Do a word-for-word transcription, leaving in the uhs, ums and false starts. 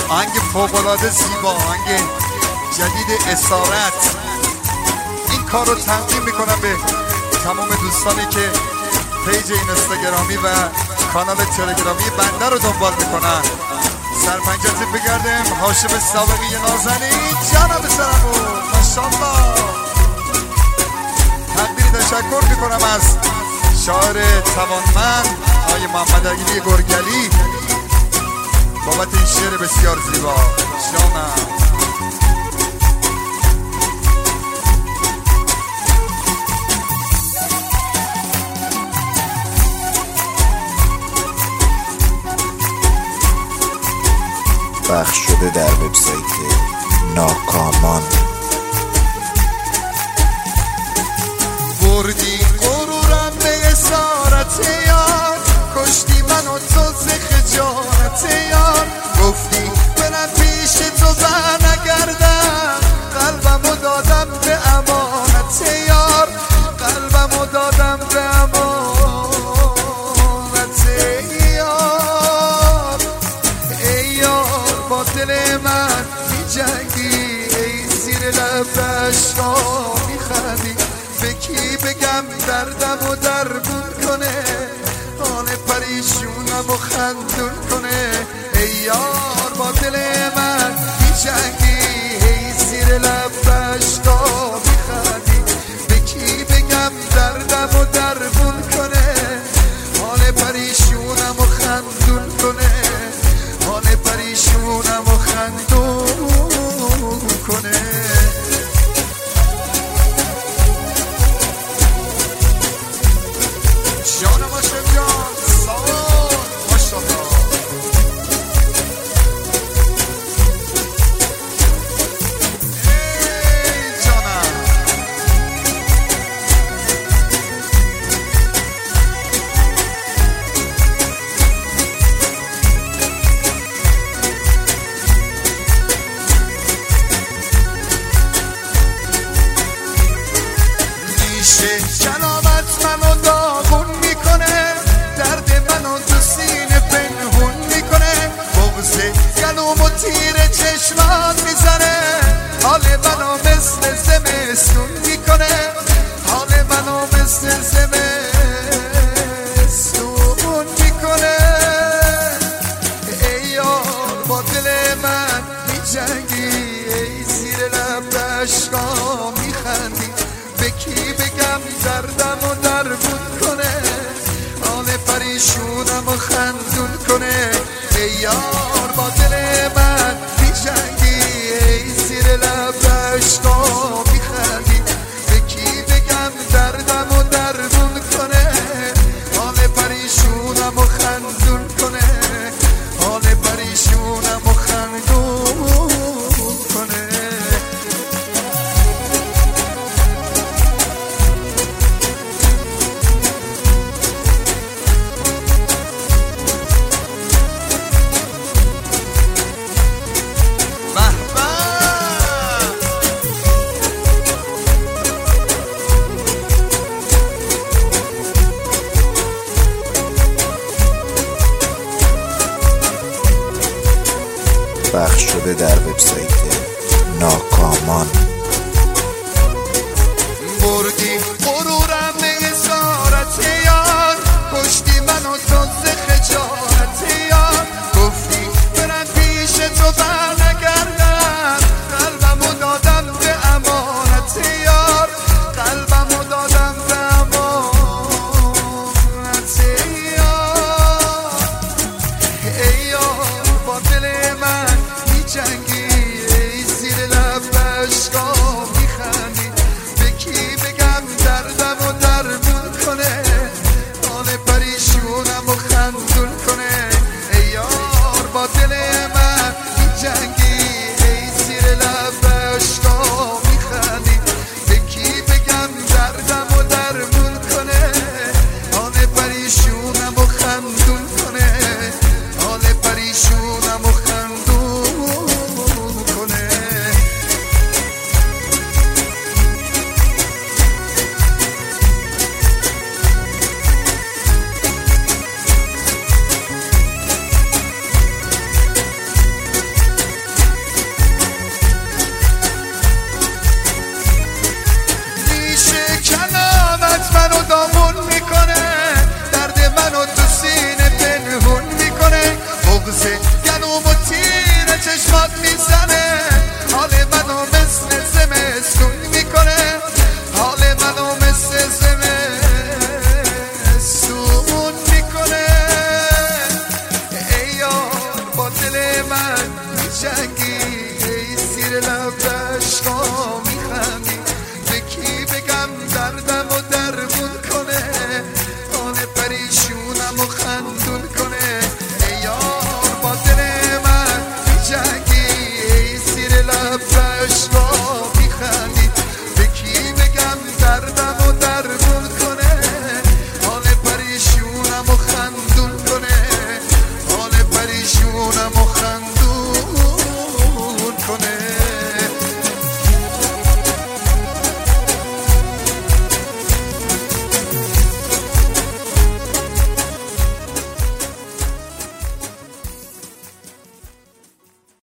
آهنگ فوق‌العاده زیبا، آهنگ جدید اسارت. این کار رو تقدیم میکنم به تمام دوستانی که پیج اینستاگرامی و کانال تلگرامی بنده رو دنبال میکنن. سرپنجتی بگردیم هاشم سابقی نازنین جناب سرمون ماشاءالله. تقدیر تشکر میکنم از شاعر توانمند آقای محمد علی گرگلی بابت این شعر بسیار زیبا. جانم پخش شده در وبسایت ناکامان. بردی غرورم به اسارت یار، کشتی من و تو ز خجالت یار. گفتی برم پیش تو بر نگردم، قلبمو دادم به امانت یار، قلبمو دادم به امانت یار. ای یار با دل من می جنگی، ای زیر لب عشقا می خندی. به کی بگم دردم و درمون کنه، حال پریشونم و خندون کنه. ای یار با دل من می جنگی، ای زیر لب عشقا می خندی. به کی بگم دردم و درمون کنه، حال پریشونم و خندون کنه، حال پریشونم و خندون کنه. جانم هاشم جان سلام ماشاءالله. ای جانم میشه جنابت منو داغون میکنه، درد منو تو سینه پنهون میکنه. بغض گلوم و تیر چشمات میزنه، حال منو مثل زمستون میکنه، حال منو مثل زمستون میکنه. ای یار با دل من میجنگی، ای زیر لب عشقا میخندی. به کی بگم دردم و درمون کنه، حال پریشونم و خندون کنه. ای یار با دل من میجنگی، ای زیر لب عشقا میخندی. به کی بگم دردم و درمون کنه، حال پریشونم و خندون کنه، حال پریشونم و خندون کنه. پخش شده در وبسایت ناکامان.